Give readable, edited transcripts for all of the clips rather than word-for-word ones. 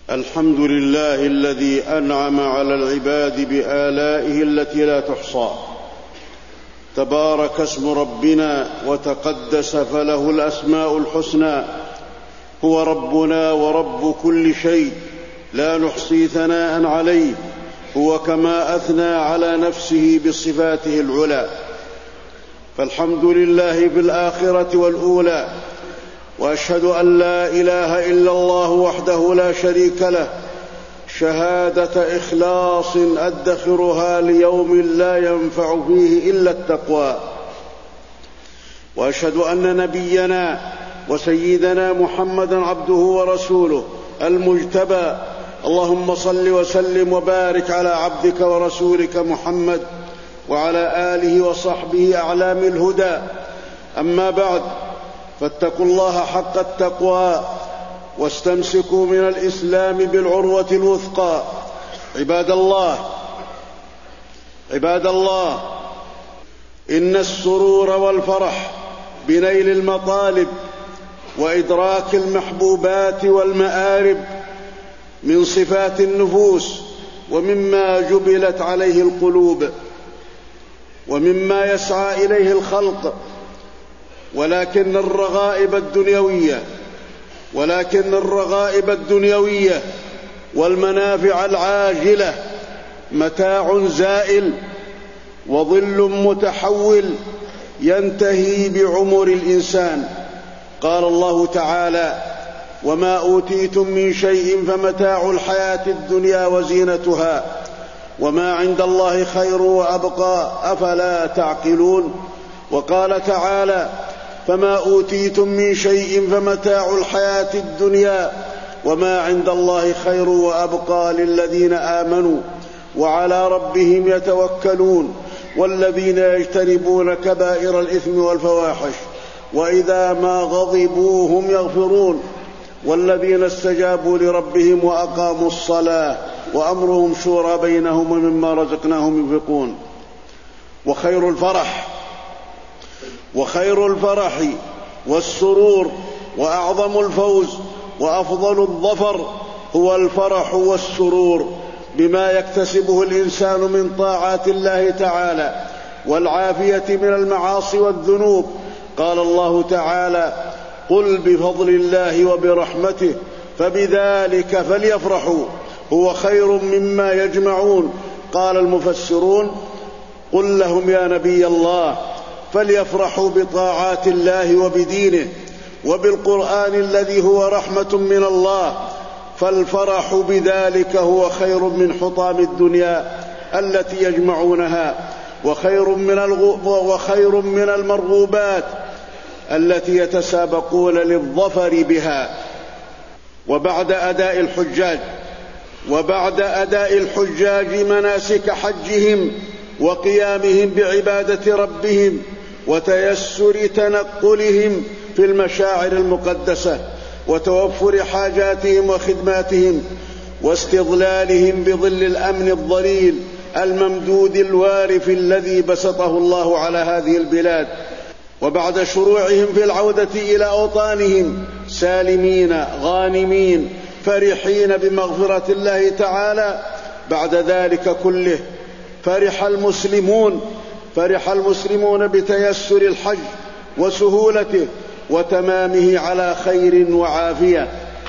الحمد لله الذي أنعم على العباد بآلائه التي لا تحصى. تبارك اسم ربنا وتقدس فله الأسماء الحسنى. هو ربنا ورب كل شيء، لا نحصي ثناء عليه، هو كما أثنى على نفسه بصفاته العلى. فالحمد لله في الآخرة والأولى، وأشهد أن لا إله إلا الله وحده لا شريك له، شهادة إخلاص أدخرها ليوم لا ينفع فيه إلا التقوى. وأشهد أن نبينا وسيدنا محمدًا عبده ورسوله المجتبى. اللهم صل وسلم وبارك على عبدك ورسولك محمد وعلى آله وصحبه أعلام الهدى. أما بعد، فاتقوا الله حق التقوى واستمسكوا من الإسلام بالعروة الوثقى. عباد الله، إن السرور والفرح بنيل المطالب وإدراك المحبوبات والمآرب من صفات النفوس، ومما جبلت عليه القلوب، ومما يسعى إليه الخلق. ولكن الرغائب الدنيوية والمنافع العاجلة متاع زائل وظل متحول ينتهي بعمر الإنسان. قال الله تعالى: وما أوتيتم من شيء فمتاع الحياة الدنيا وزينتها وما عند الله خير وأبقى أفلا تعقلون. وقال تعالى: فما أوتيتم من شيء فمتاع الحياة الدنيا وما عند الله خير وأبقى للذين آمنوا وعلى ربهم يتوكلون والذين يجتنبون كبائر الإثم والفواحش وإذا ما غضبوا هم يغفرون والذين استجابوا لربهم وأقاموا الصلاة وأمرهم شورى بينهم ومما رزقناهم ينفقون. وخير الفرح والسرور وأعظم الفوز وأفضل الظفر هو الفرح والسرور بما يكتسبه الإنسان من طاعات الله تعالى والعافية من المعاصي والذنوب. قال الله تعالى: قل بفضل الله وبرحمته فبذلك فليفرحوا هو خير مما يجمعون. قال المفسرون: قل لهم يا نبي الله فليفرحوا بطاعات الله وبدينه وبالقرآن الذي هو رحمة من الله، فالفرح بذلك هو خير من حطام الدنيا التي يجمعونها، وخير من المرغوبات التي يتسابقون للظفر بها. وبعد أداء الحجاج مناسك حجهم وقيامهم بعبادة ربهم وتيسر تنقلهم في المشاعر المقدسة وتوفر حاجاتهم وخدماتهم واستظلالهم بظل الأمن الظليل الممدود الوارف الذي بسطه الله على هذه البلاد، وبعد شروعهم في العودة إلى أوطانهم سالمين غانمين فرحين بمغفرة الله تعالى، بعد ذلك كله فرح المسلمون بتيسر الحج وسهولته وتمامه على خير وعافية،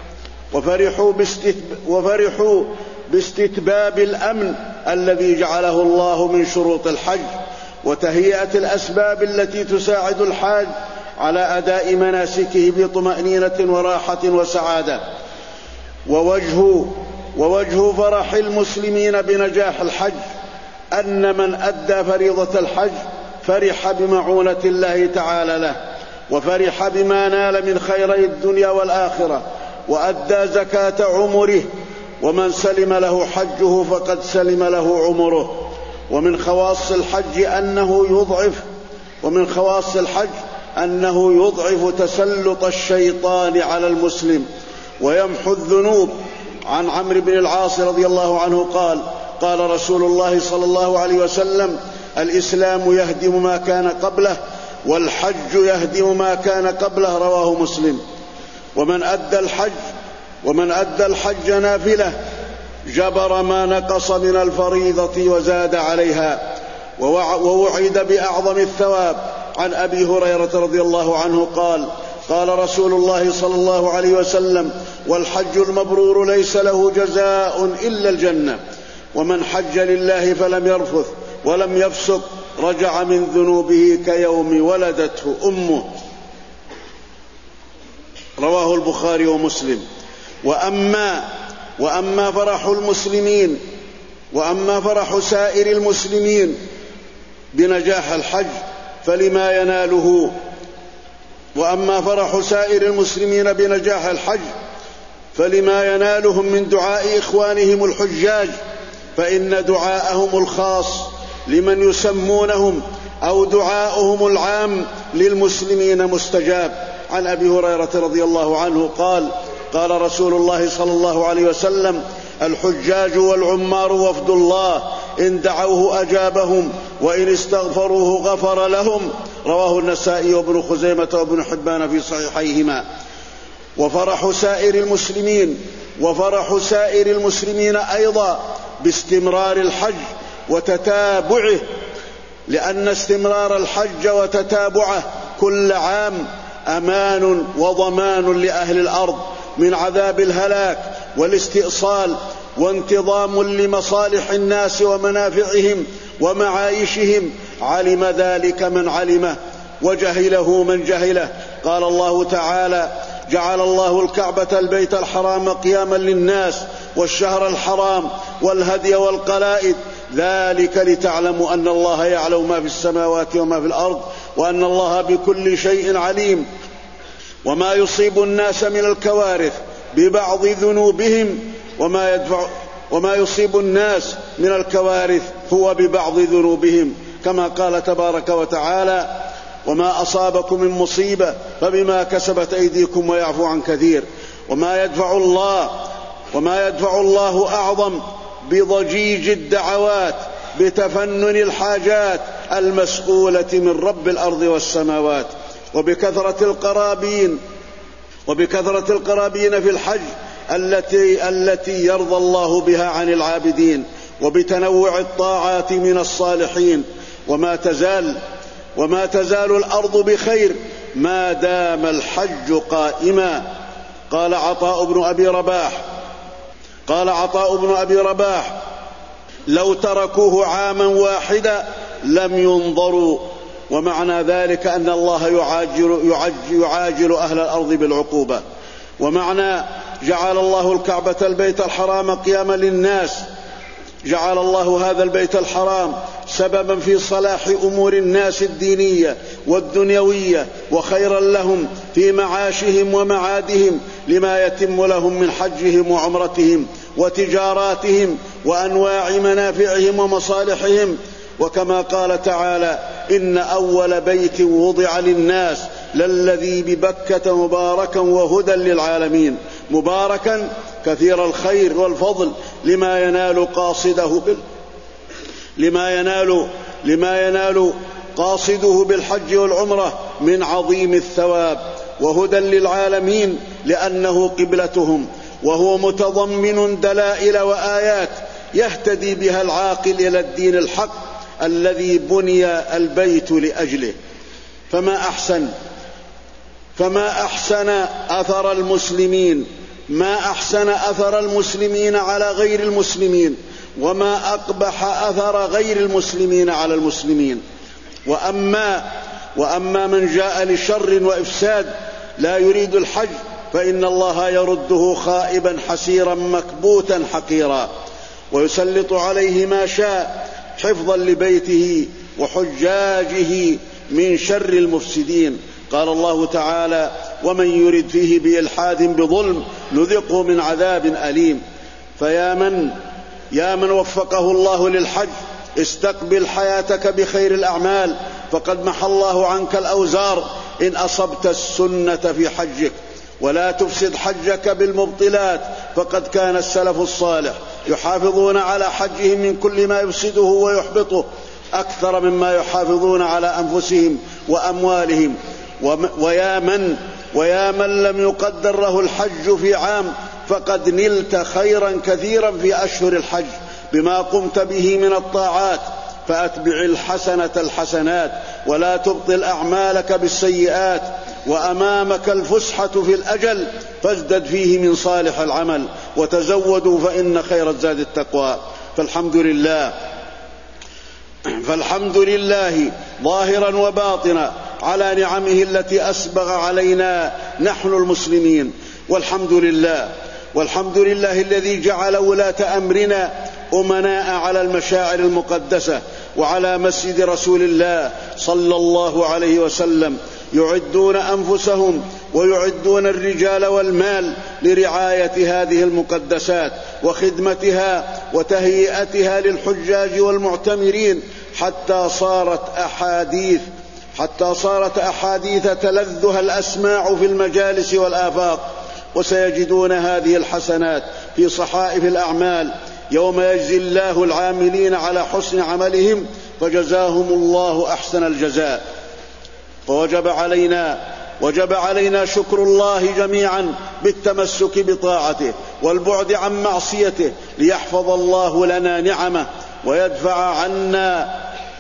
وفرحوا باستتباب الأمن الذي جعله الله من شروط الحج وتهيئة الأسباب التي تساعد الحاج على أداء مناسكه بطمأنينة وراحة وسعادة. ووجه فرح المسلمين بنجاح الحج أن من أدى فريضة الحج فرح بمعونة الله تعالى له، وفرح بما نال من خيري الدنيا والآخرة، وأدى زكاة عمره، ومن سلم له حجه فقد سلم له عمره. ومن خواص الحج أنه يضعف تسلط الشيطان على المسلم ويمحو الذنوب. عن عمرو بن العاص رضي الله عنه قال رسول الله صلى الله عليه وسلم: الإسلام يهدم ما كان قبله والحج يهدم ما كان قبله. رواه مسلم. ومن أدى الحج ومن أدى الحج نافلة جبر ما نقص من الفريضة وزاد عليها ووعد بأعظم الثواب. عن أبي هريرة رضي الله عنه قال: قال رسول الله صلى الله عليه وسلم: والحج المبرور ليس له جزاء إلا الجنة، ومن حج لله فلم يرفث ولم يفسق رجع من ذنوبه كيوم ولدته أمه. رواه البخاري ومسلم. وأما فرح المسلمين وأما فرح سائر المسلمين بنجاح الحج فلما يناله وأما فرح سائر المسلمين بنجاح الحج فلما ينالهم من دعاء إخوانهم الحجاج، فإن دعاءهم الخاص لمن يسمونهم أو دعاؤهم العام للمسلمين مستجاب. عن أبي هريرة رضي الله عنه قال: قال رسول الله صلى الله عليه وسلم: الحجاج والعمار وفد الله، إن دعوه أجابهم وإن استغفروه غفر لهم. رواه النسائي وابن خزيمة وابن حبان في صحيحيهما. وفرح سائر المسلمين أيضا باستمرار الحج وتتابعه، لأن استمرار الحج وتتابعه كل عام أمان وضمان لأهل الأرض من عذاب الهلاك والاستئصال، وانتظام لمصالح الناس ومنافعهم ومعايشهم. علم ذلك من علمه وجهله من جهله. قال الله تعالى: جعل الله الكعبة البيت الحرام قياما للناس والشهر الحرام والهدي والقلائد، ذلك لتعلموا أن الله يعلم ما في السماوات وما في الأرض وأن الله بكل شيء عليم. وما يصيب الناس من الكوارث ببعض ذنوبهم وما يصيب الناس من الكوارث هو ببعض ذنوبهم، كما قال تبارك وتعالى: وما أصابكم من مصيبة فبما كسبت أيديكم ويعفو عن كثير. وما يدفع الله أعظم بضجيج الدعوات بتفنن الحاجات المسؤولة من رب الأرض والسماوات، وبكثرة القرابين في الحج التي يرضى الله بها عن العابدين، وبتنوع الطاعات من الصالحين. وما تزال الأرض بخير ما دام الحج قائما. قال عطاء بن أبي رباح: لو تركوه عاما واحدا لم ينظروا. ومعنى ذلك أن الله يعاجل أهل الأرض بالعقوبة. ومعنى جعل الله الكعبة البيت الحرام قياما للناس، جعل الله هذا البيت الحرام سببا في صلاح أمور الناس الدينية والدنيوية وخيرا لهم في معاشهم ومعادهم، لما يتم لهم من حجهم وعمرتهم وتجاراتهم وأنواع منافعهم ومصالحهم. وكما قال تعالى: إن أول بيت وضع للناس للذي ببكة مباركا وهدى للعالمين. مباركا كثير الخير والفضل لما ينال قاصده بالحج والعمرة من عظيم الثواب، وهدى للعالمين لأنه قبلتهم، وهو متضمن دلائل وآيات يهتدي بها العاقل إلى الدين الحق الذي بني البيت لأجله. فما أحسن أثر المسلمين على غير المسلمين، وما أقبح أثر غير المسلمين على المسلمين. وأما من جاء لشر وإفساد لا يريد الحج فإن الله يرده خائبا حسيرا مكبوتا حقيرا، ويسلط عليه ما شاء حفظا لبيته وحجاجه من شر المفسدين. قال الله تعالى: ومن يرد فيه بإلحاد بظلم نذقه من عذاب أليم. يا من وفقه الله للحج، استقبل حياتك بخير الأعمال، فقد محى الله عنك الأوزار إن أصبت السنة في حجك. ولا تفسد حجك بالمبطلات، فقد كان السلف الصالح يحافظون على حجهم من كل ما يفسده ويحبطه أكثر مما يحافظون على أنفسهم وأموالهم. ويا من لم يقدر له الحج في عام فقد نلت خيرا كثيرا في أشهر الحج بما قمت به من الطاعات. فأتبع الحسنة الحسنات ولا تبطل أعمالك بالسيئات، وأمامك الفسحة في الأجل فازدد فيه من صالح العمل، وتزودوا فإن خير الزاد التقوى. فالحمد لله ظاهرا وباطنا على نعمه التي أسبغ علينا نحن المسلمين. والحمد لله الذي جعل ولاة أمرنا أمناء على المشاعر المقدسة وعلى مسجد رسول الله صلى الله عليه وسلم، يعدون أنفسهم ويعدون الرجال والمال لرعاية هذه المقدسات وخدمتها وتهيئتها للحجاج والمعتمرين، حتى صارت أحاديث تلذها الأسماع في المجالس والآفاق. وسيجدون هذه الحسنات في صحائف الأعمال يوم يجزي الله العاملين على حسن عملهم، فجزاهم الله أحسن الجزاء. وجب علينا شكر الله جميعا بالتمسك بطاعته والبعد عن معصيته، ليحفظ الله لنا نعمه ويدفع عنا.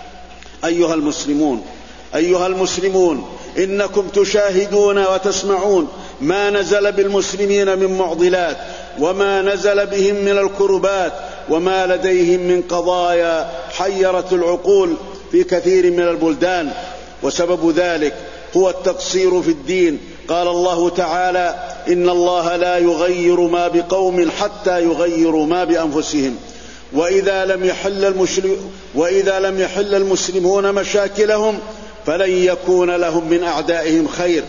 أيها المسلمون إنكم تشاهدون وتسمعون ما نزل بالمسلمين من معضلات، وما نزل بهم من الكربات، وما لديهم من قضايا حيرت العقول في كثير من البلدان، وسبب ذلك هو التقصير في الدين. قال الله تعالى: إن الله لا يغير ما بقوم حتى يغيروا ما بأنفسهم. وإذا لم يحل المسلمون مشاكلهم فلن يكون لهم من أعدائهم خير.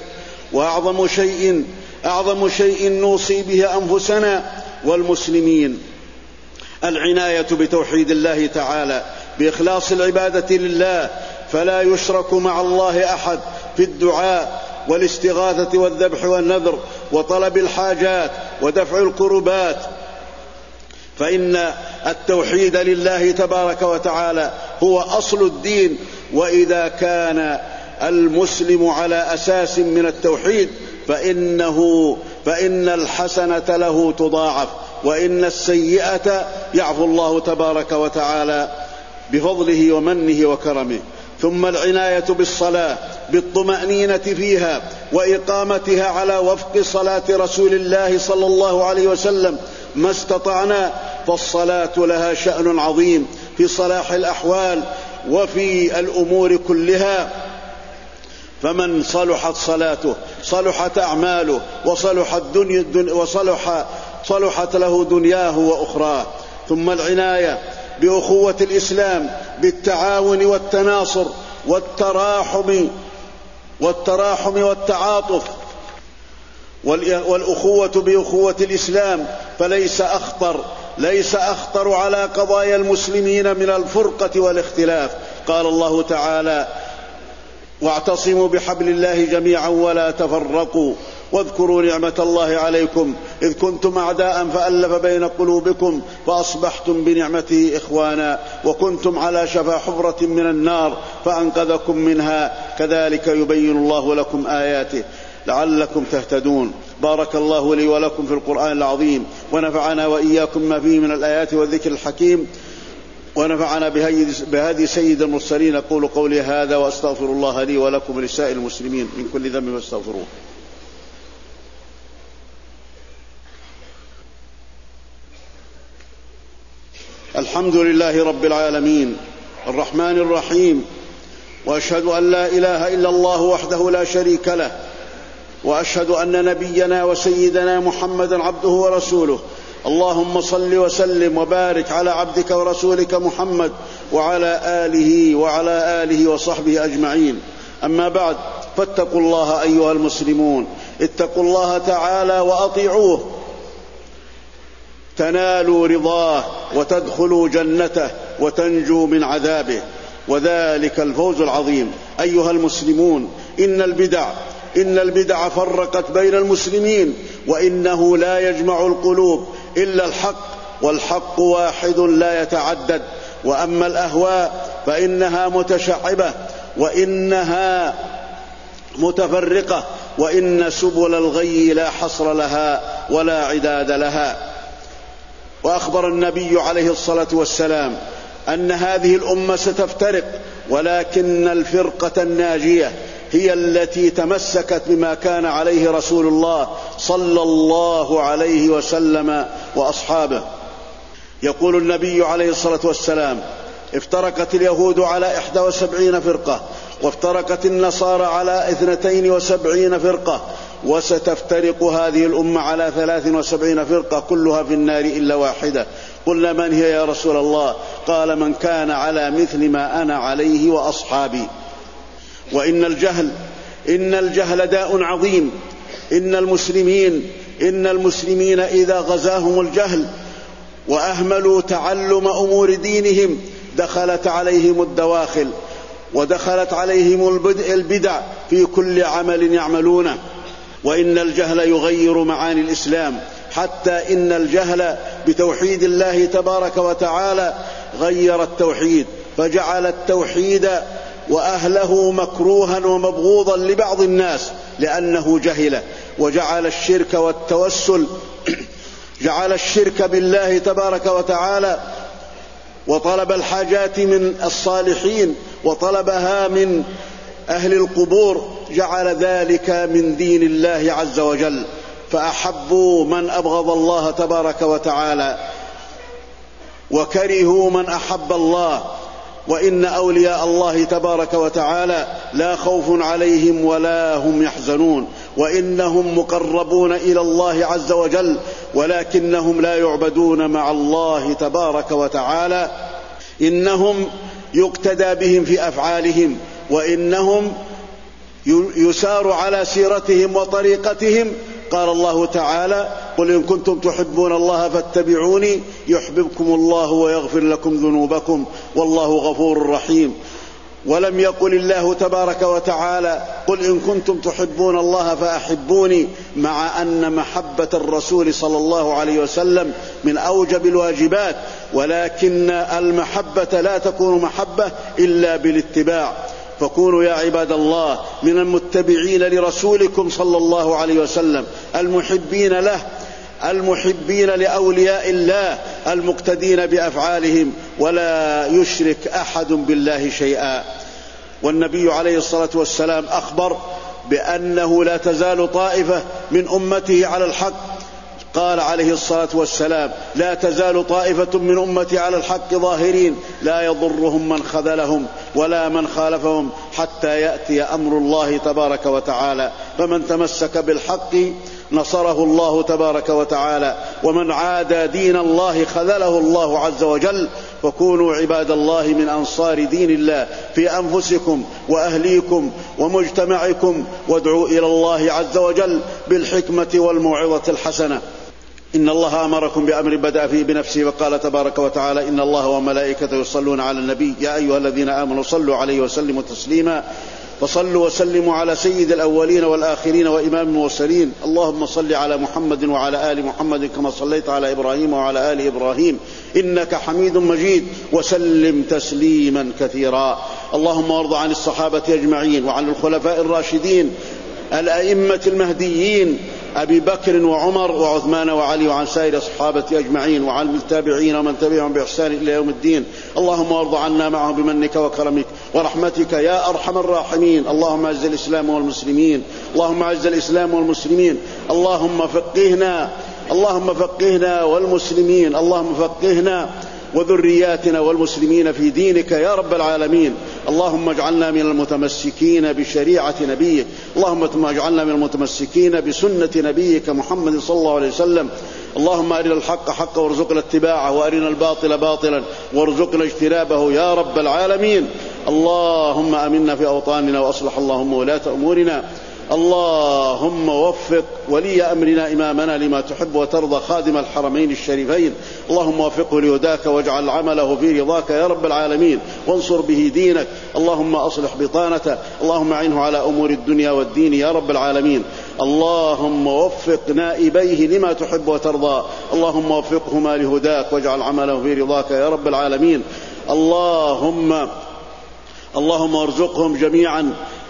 وأعظم شيء نوصي به أنفسنا والمسلمين العناية بتوحيد الله تعالى، بإخلاص العبادة لله، فلا يشرك مع الله أحد في الدعاء والاستغاثة والذبح والنذر وطلب الحاجات ودفع الكربات، فإن التوحيد لله تبارك وتعالى هو أصل الدين. وإذا كان المسلم على أساس من التوحيد فإن الحسنة له تضاعف، وإن السيئة يعفو الله تبارك وتعالى بفضله ومنه وكرمه. ثم العناية بالصلاة بالطمأنينة فيها وإقامتها على وفق صلاة رسول الله صلى الله عليه وسلم ما استطعنا، فالصلاة لها شأن عظيم في صلاح الأحوال وفي الأمور كلها. فمن صلحت صلاته صلحت أعماله صلحت له دنياه وأخراه. ثم العناية بأخوة الإسلام بالتعاون والتناصر والتراحم والتعاطف. والأخوة بأخوة الإسلام فليس أخطر على قضايا المسلمين من الفرقة والاختلاف. قال الله تعالى: واعتصموا بحبل الله جميعا ولا تفرقوا واذكروا نعمة الله عليكم إذ كنتم أعداء فألف بين قلوبكم فأصبحتم بنعمته إخوانا وكنتم على شفا حفرة من النار فأنقذكم منها كذلك يبين الله لكم آياته لعلكم تهتدون. بارك الله لي ولكم في القرآن العظيم، ونفعنا وإياكم ما فيه من الآيات والذكر الحكيم، ونفعنا بهدي سيد المرسلين. أقول قولي هذا وأستغفر الله لي ولكم ولسائر المسلمين من كل ذنب فاستغفروه. الحمد لله رب العالمين الرحمن الرحيم، وأشهد أن لا إله إلا الله وحده لا شريك له، وأشهد أن نبينا وسيدنا محمدا عبده ورسوله. اللهم صل وسلم وبارك على عبدك ورسولك محمد وعلى آله وصحبه أجمعين. أما بعد، فاتقوا الله أيها المسلمون، اتقوا الله تعالى وأطيعوه تنالوا رضاه وتدخلوا جنته وتنجوا من عذابه، وذلك الفوز العظيم. أيها المسلمون، إن البدع فرقت بين المسلمين، وإنه لا يجمع القلوب إلا الحق، والحق واحد لا يتعدد. وأما الأهواء فإنها متشعبة وإنها متفرقة، وإن سبل الغي لا حصر لها، ولا عداد لها. وأخبر النبي عليه الصلاة والسلام أن هذه الأمة ستفترق، ولكن الفرقة الناجية هي التي تمسكت بما كان عليه رسول الله صلى الله عليه وسلم وأصحابه. يقول النبي عليه الصلاة والسلام: افترقت اليهود على 71 فرقة، وافترقت النصارى على 72 فرقة، وستفترق هذه الأمة على 73 فرقة كلها في النار إلا واحدة. قلنا: من هي يا رسول الله؟ قال: من كان على مثل ما أنا عليه وأصحابي. وإن الجهل داء عظيم. إن المسلمين إذا غزاهم الجهل وأهملوا تعلم أمور دينهم دخلت عليهم الدواخل، ودخلت عليهم البدع في كل عمل يعملونه. وإن الجهل يغير معاني الإسلام، حتى إن الجهل بتوحيد الله تبارك وتعالى غير التوحيد، فجعل التوحيد وأهله مكروها ومبغوضا لبعض الناس لأنه جهله، وجعل الشرك والتوسل جعل الشرك بالله تبارك وتعالى وطلب الحاجات من الصالحين وطلبها من أهل القبور، جعل ذلك من دين الله عز وجل، فأحبوا من أبغض الله تبارك وتعالى وكرهوا من أحب الله. وإن أولياء الله تبارك وتعالى لا خوف عليهم ولا هم يحزنون، وإنهم مقربون إلى الله عز وجل، ولكنهم لا يعبدون مع الله تبارك وتعالى. إنهم يقتدى بهم في أفعالهم، وإنهم يسار على سيرتهم وطريقتهم. قال الله تعالى: قل إن كنتم تحبون الله فاتبعوني يحببكم الله ويغفر لكم ذنوبكم والله غفور رحيم. ولم يقل الله تبارك وتعالى: قل إن كنتم تحبون الله فأحبوني، مع أن محبة الرسول صلى الله عليه وسلم من أوجب الواجبات، ولكن المحبة لا تكون محبة إلا بالاتباع. فكونوا يا عباد الله من المتبعين لرسولكم صلى الله عليه وسلم، المحبين له، المحبين لأولياء الله، المقتدين بأفعالهم، ولا يشرك أحد بالله شيئا. والنبي عليه الصلاة والسلام أخبر بأنه لا تزال طائفة من أمته على الحق. قال عليه الصلاة والسلام: لا تزال طائفة من أمتي على الحق ظاهرين لا يضرهم من خذلهم ولا من خالفهم حتى يأتي أمر الله تبارك وتعالى. فمن تمسك بالحق نصره الله تبارك وتعالى، ومن عادى دين الله خذله الله عز وجل. فكونوا عباد الله من أنصار دين الله في أنفسكم وأهليكم ومجتمعكم، وادعوا إلى الله عز وجل بالحكمة والموعظة الحسنة. إن الله أمركم بأمر بدأ فيه بنفسه، وقال تبارك وتعالى: إن الله وملائكته يصلون على النبي يا أيها الذين آمنوا صلوا عليه وسلموا تسليما. فصلوا وسلموا على سيد الأولين والآخرين وإمام المرسلين. اللهم صل على محمد وعلى آل محمد كما صليت على إبراهيم وعلى آل إبراهيم إنك حميد مجيد، وسلم تسليما كثيرا. اللهم وارض عن الصحابة أجمعين، وعن الخلفاء الراشدين الأئمة المهديين أبي بكر وعمر وعثمان وعلي، وعن سائر الصحابة أجمعين، وعن التابعين ومن تبعهم بإحسان إلى يوم الدين. اللهم وارض عنا معهم بمنك وكرمك ورحمتك يا أرحم الراحمين. اللهم أعز الإسلام والمسلمين، اللهم أعز الإسلام والمسلمين. اللهم فقهنا والمسلمين، اللهم فقهنا وذرياتنا والمسلمين في دينك يا رب العالمين. اللهم اجعلنا من المتمسكين بشريعة نبيك، اللهم اجعلنا من المتمسكين بسنة نبيك محمد صلى الله عليه وسلم. اللهم أرنا الحق حقا وارزقنا اتباعه، وأرنا الباطل باطلا وارزقنا اجتنابه يا رب العالمين. اللهم آمنا في أوطاننا، وأصلح اللهم ولاة أمورنا. اللهم وفق ولي أمرنا إمامنا لما تحب وترضى، خادم الحرمين الشريفين. اللهم وفقه لهداك، واجعل عمله في رضاك يا رب العالمين، وانصر به دينك. اللهم أصلح بطانته، اللهم أعنه على أمور الدنيا والدين يا رب العالمين. اللهم وفق نائبيه لما تحب وترضى، اللهم وفقهما لهداك، واجعل عمله في رضاك يا رب العالمين. اللهم ارزقهم جميعا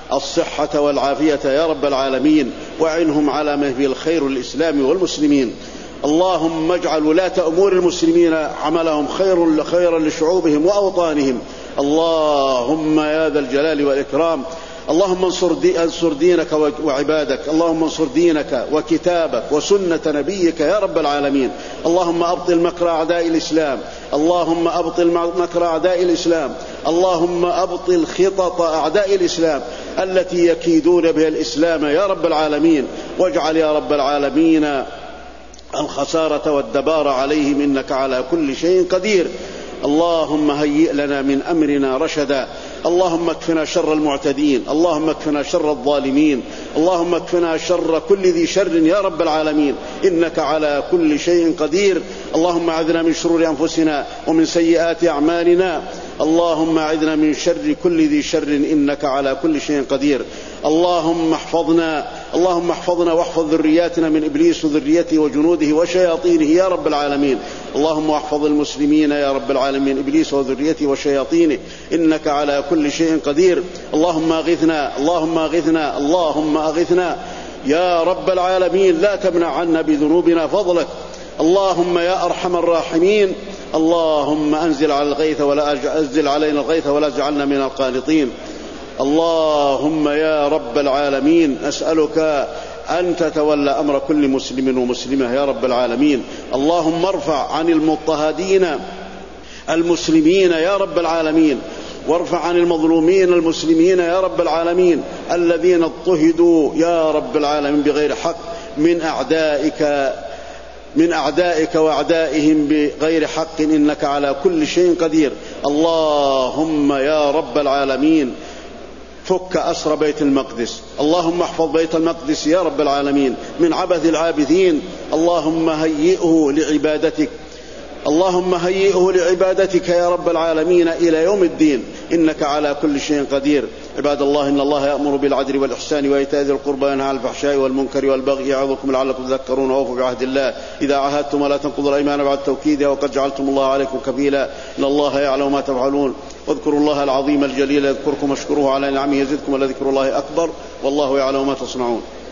الصحة والعافية يا رب العالمين، وعنهم على ما فيه الخير للإسلام والمسلمين. اللهم اجعل ولاة أمور المسلمين عملهم خيرا لشعوبهم وأوطانهم. اللهم يا ذا الجلال والإكرام، اللهم انصر دينك وعبادك، اللهم انصر دينك وكتابك وسنة نبيك يا رب العالمين. اللهم أبطل مكر أعداء الإسلام، اللهم أبطل مكر أعداء الإسلام، اللهم أبطل خطط أعداء الإسلام التي يكيدون بها الإسلام يا رب العالمين. واجعل يا رب العالمين الخسارة والدبار عليهم، إنك على كل شيء قدير. اللهم هيئ لنا من أمرنا رشدا، اللهم اكفنا شر المعتدين، اللهم اكفنا شر الظالمين، اللهم اكفنا شر كل ذي شر يا رب العالمين، إنك على كل شيء قدير. اللهم أعذنا من شرور أنفسنا ومن سيئات أعمالنا، اللهم أعذنا من شر كل ذي شر إنك على كل شيء قدير. اللهم احفظنا واحفظ ذرياتنا من إبليس وذريته وجنوده وشياطينه يا رب العالمين. اللهم احفظ المسلمين يا رب العالمين إبليس وذريته وشياطينه، إنك على كل شيء قدير. اللهم أغثنا، اللهم أغثنا، اللهم أغثنا يا رب العالمين، لا تمنع عنا بذنوبنا فضلك. اللهم يا أرحم الراحمين، اللهم أنزل علينا الغيث ولا تجعلنا من القانطين. اللهم يا رب العالمين أسألك أن تتولى أمر كل مسلم ومسلمة يا رب العالمين. اللهم ارفع عن المضطهدين المسلمين يا رب العالمين، وارفع عن المظلومين المسلمين يا رب العالمين الذين اضطهدوا يا رب العالمين بغير حق من أعدائك وأعدائهم بغير حق، إنك على كل شيء قدير. اللهم يا رب العالمين فك أسر بيت المقدس، اللهم احفظ بيت المقدس يا رب العالمين من عبث العابثين. اللهم هيئه لعبادتك، اللهم هيئه لعبادتك يا رب العالمين إلى يوم الدين، إنك على كل شيء قدير. عباد الله، إن الله يأمر بالعدل والإحسان وإيتاء ذي القربى وينهى عن الفحشاء والمنكر والبغي يعظكم لعلكم تذكرون. وأوفوا بعهد الله إذا عاهدتم ولا تنقضوا الأيمان بعد توكيدها، وقد جعلتم الله عليكم كفيلا، إن الله يعلم ما تفعلون. واذكروا الله العظيم الجليل يذكركم واشكروه على نعمه يزدكم، ولذكر الله أكبر، والله يعلم ما تصنعون.